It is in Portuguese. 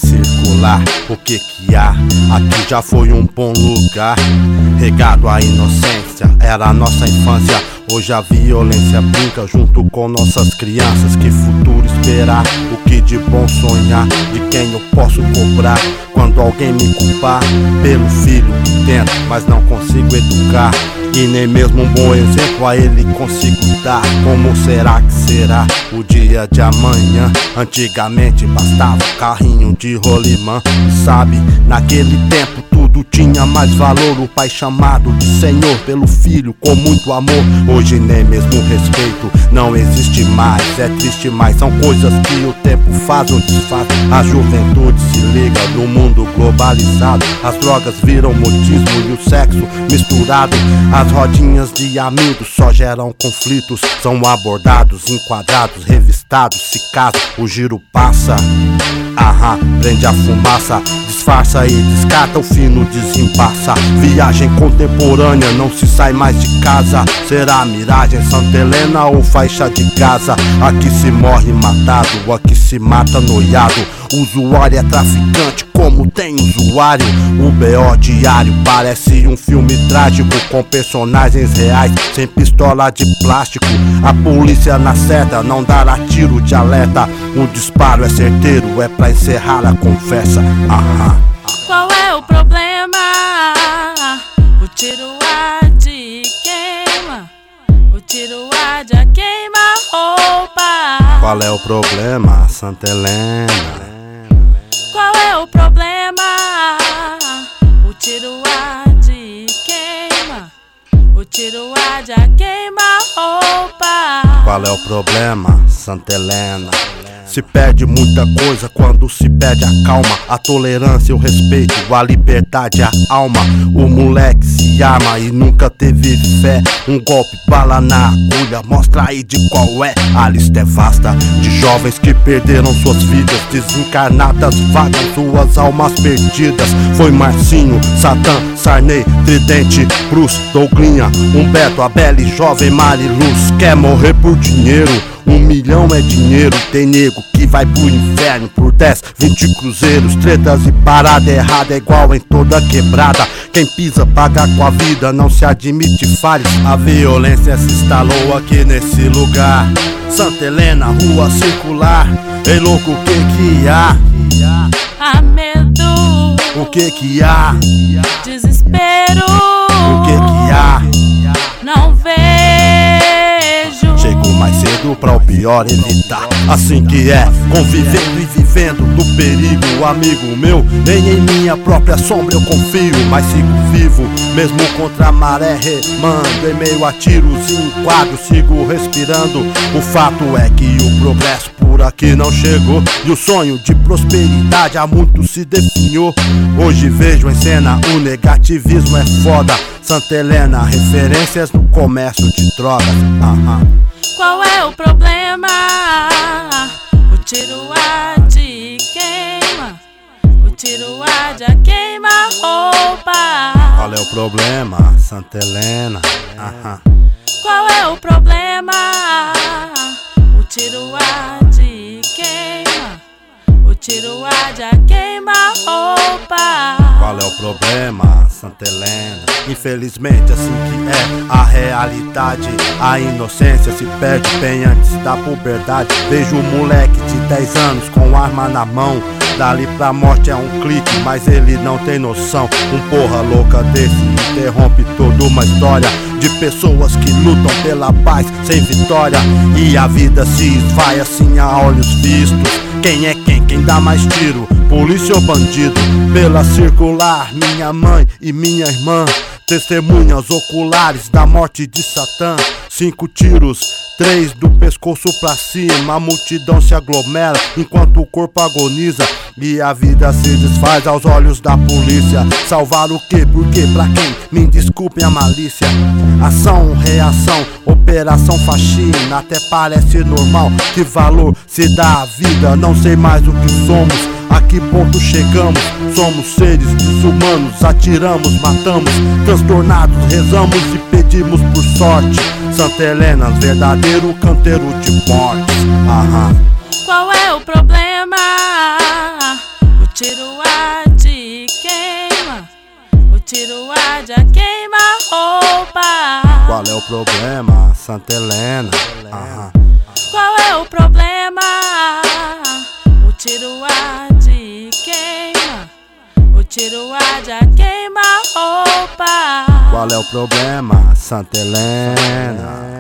circular. O que que há? Aqui já foi um bom lugar, regado à inocência, era a nossa infância. Hoje a violência brinca junto com nossas crianças. Que futuro esperar? O que de bom sonhar? De quem eu posso cobrar? Quando alguém me culpar pelo filho que tento, mas não consigo educar, e nem mesmo um bom exemplo a ele consigo dar. Como será que será o dia de amanhã? Antigamente bastava um carrinho de rolimã. Sabe, naquele tempo tudo tinha mais valor. O pai chamado de Senhor pelo filho com muito amor. Hoje nem mesmo respeito não existe mais. É triste, mas são coisas que o tempo faz ou desfaz. A juventude se liga do mundo globalizado. As drogas viram modismo e o sexo misturado. As rodinhas de amigos só geram conflitos. São abordados, enquadrados, revistados. Se caso o giro passa, prende a fumaça, disfarça e descarta, o fino desempaça. Viagem contemporânea, não se sai mais de casa. Será miragem, Santa Helena ou faixa de Gaza? Aqui se morre matado, aqui se mata noiado. Usuário é traficante, como tem usuário. O B.O. diário parece um filme trágico, com personagens reais, sem pistola de plástico. A polícia na seta não dará tiro de alerta. O disparo é certeiro, é pra encerrar a conversa. Qual é o problema? O tiro arde queima. O tiro arde a queima-roupa. Qual é o problema, Santa Helena? Qual é o problema? O tiro arde queima. O tiro arde a queima-roupa. Qual é o problema, Santa Helena? Se perde muita coisa quando se perde a calma, a tolerância, o respeito, a liberdade, a alma. O moleque se arma e nunca teve fé. Um golpe, bala na agulha, mostra aí de qual é. A lista é vasta de jovens que perderam suas vidas, desencarnadas, vagam suas almas perdidas. Foi Marcinho, Satã, Sarney, Tridente, Bruce, Douglinha, Humberto, Abel e jovem Mariluz. Quer morrer por dinheiro? 1 milhão é dinheiro. Tem nego que vai pro inferno por 10, 20 cruzeiros. Tretas e parada errada é igual em toda quebrada. Quem pisa paga com a vida, não se admite falhas. A violência se instalou aqui nesse lugar. Santa Helena, rua circular. Ei louco, o que que há? Há medo. O que que há? Desespero. O que que há? Não vejo. Chego mais cedo pra o pior evitar. Assim que é, convivendo e vivendo do perigo. Amigo meu, nem em minha própria sombra eu confio. Mas sigo vivo, mesmo contra a maré remando. Em meio a tiros e enquadros, sigo respirando. O fato é que o progresso por aqui não chegou. E o sonho de prosperidade há muito se definhou. Hoje vejo em cena, o negativismo é foda. Santa Helena, referências no comércio de drogas. Qual é o problema? O tiro arde queima. O tiro arde a queima-roupa. Qual é o problema, Santa Helena? Qual é o problema? O tiro arde queima. O tiro arde a queima-roupa. Qual é o problema, Santa Helena? Infelizmente assim que é a realidade. A inocência se perde bem antes da puberdade. Vejo um moleque de 10 anos com arma na mão. Dali pra morte é um clique, mas ele não tem noção. Um porra louca desse interrompe toda uma história de pessoas que lutam pela paz sem vitória. E a vida se esvai assim a olhos vistos. Quem é quem? Quem dá mais tiro? Polícia ou bandido? Pela circular, minha mãe e minha irmã, testemunhas oculares da morte de Satã. 5 tiros, 3 do pescoço pra cima. A multidão se aglomera enquanto o corpo agoniza. E a vida se desfaz aos olhos da polícia. Salvar o quê? Por quê? Pra quem? Me desculpem a malícia. Ação, reação, operação faxina. Até parece normal. Que valor se dá à vida? Não sei mais o que somos. A que ponto chegamos? Somos seres desumanos. Atiramos, matamos, transtornados, rezamos e pedimos por sorte. Santa Helena, verdadeiro canteiro de mortes. Qual é o problema? O Santa Helena. Qual é o problema? O tiruá de queima, o tiruá já queima roupa. Qual é o problema, Santa Helena?